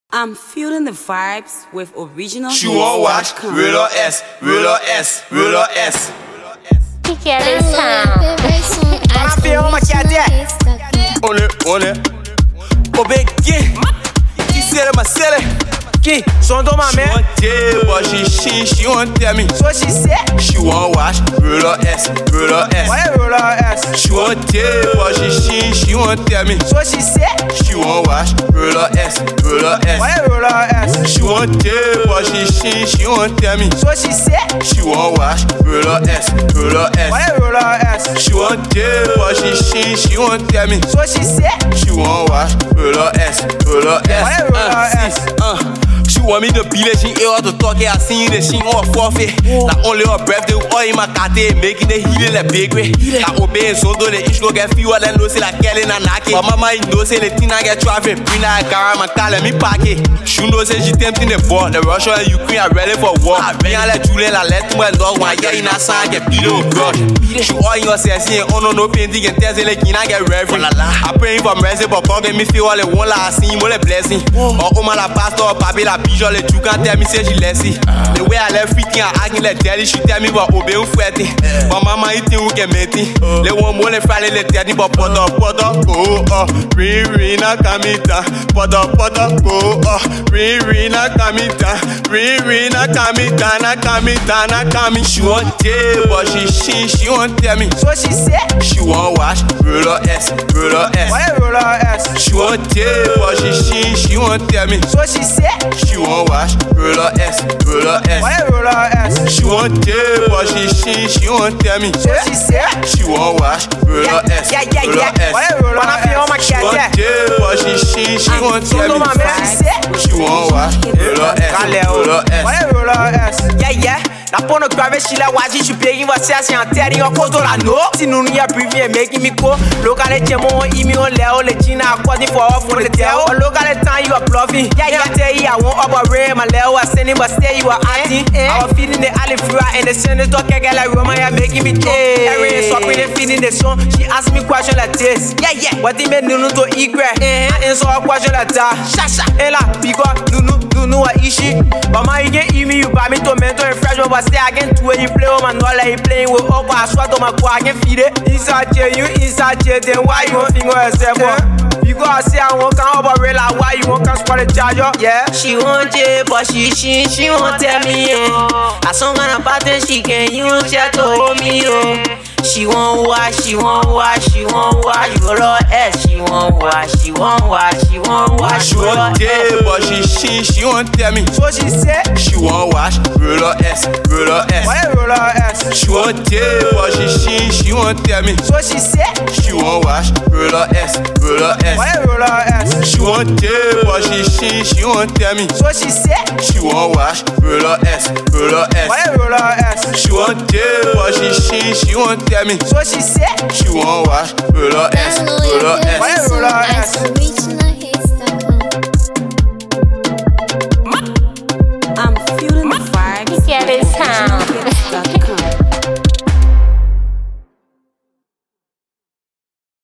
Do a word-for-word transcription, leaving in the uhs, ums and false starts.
I'm feeling the vibes with original. She won't watch, real or S, real or S, real or S. Que quer sound? I feel my cat On it, on it. Oh, big kid. She said I'm a silly. Qui sont dans ma She main. want tell, but she she she won't tell me. So she said, She won't watch, real or S, real or S. ouais, roller S. She won't tell, but she she she won't tell me. So she said, She won't watch, real or S, real or S. ouais, roller S. She won't tell, but she she she won't tell me. So she said, She won't watch, real or S, real or S. ouais, roller S. She won't tell, but she she she won't tell me. So she said, She won't watch, real or S, real or S. Ouais, real or Uh, S. see, uh. She want me to be like she able to talk it, I seen that she on forfeit. Like only her breath, they all in my car, they making it healing like big way. Like obeying so do the ish go get fewer than no say like Kelly and Naki. But mama, you know, say the thing I get traffic. Bring that car, my car, let me pack it. She know, say she tempting the ball. The Russia and Ukraine are ready for war. Me and let Julian, I let my dog one year in a song, get beat on brush. She all in your sense, oh no, no painting, and tell say like you not get reverend. I pray for mercy, but come get me feel all the one last scene, more the blessing. Or oh my la pastor, papi la pigeon, le you can't tell me say she lessy. The way I left freaking and acting like daddy, she tell me about obey fretting. But mama eating who can make it. They want more than Friday, let daddy, but poto poto oh oh. Ring ring na kamita, poto poto oh oh. Ring ring na kamita, ring ring na kamita, na kamita na kami. She won't tell, but she she she won't tell me. so she said, She won't watch, real or S, real or S. ouais, roller S. She won't tell, but she she she won't tell me. So she said, She won't watch, real or S, real or S. ouais, roller S. She won't tell, but she she she won't tell me. So she said, She won't watch, real or S, yeah, yeah, real or yeah. Ouais, S. roller S. When I She feel my won't cat, tell, but she she she won't so tell dans ma me. main, she said, She won't watch, real or S, real or S. ouais, roller S. Yeah, yeah. Na pornografia, she like watching, she begging você assim, até em cause do la no. Se não ia preview, making me go. Look at it, chamo, email, leo, letina, causing for off on the tail. Look at the time you are bluffing. Yeah, yeah, tell you, I won't overrate my leo, I sending, but stay, you are acting. I was feeling the alley free, and the senator can't get like Roma, yeah, making me choke. Every day, so I'm feeling the song. She asked me question like this. Yeah, yeah. What they made Nunu to egress? Eh, and so a question like that. Shasha, Ella, because Nunu, Nunu, what is she? But my again, email you buy me tomato and fresh, but stay again to where you play on my knowledge, he playing with up, I sweat on my car, I can feed it. Inside jail, you inside jail, then why you won't finger yourself up? Because I say I won't come up a real, like why you won't come spot the charger? Yeah. She won't jail, but she she she won't tell me. Oh. I song on a pattern she can use just to hold me. Oh. She won't watch, she won't watch, she won't watch. Roller S, she won't watch, she won't watch, she won't watch. She won't tell, but she she she won't tell me. So she said, She won't watch, real or S, real or S. ouais, roller S. She won't tell, but she she she won't tell me. So she said, She won't watch, real or S, real or S. ouais, roller S. She won't tell, but she she she won't tell me. So she said, She won't watch, real or S, real or S. ouais, roller S. She won't tell, but she she she won't tell me. So she said, She won't watch, real or S, real or S. ouais, roller S. Original.